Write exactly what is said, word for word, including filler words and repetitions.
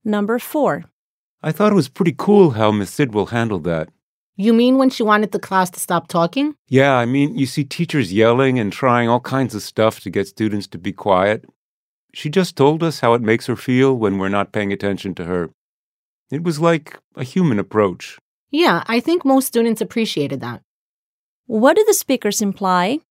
Number four. I thought it was pretty cool how Miss Sidwell handled that. You mean when she wanted the class to stop talking? Yeah, I mean, you see teachers yelling and trying all kinds of stuff to get students to be quiet. She just told us how it makes her feel when we're not paying attention to her. It was like a human approach. Yeah, I think most students appreciated that. What do the speakers imply?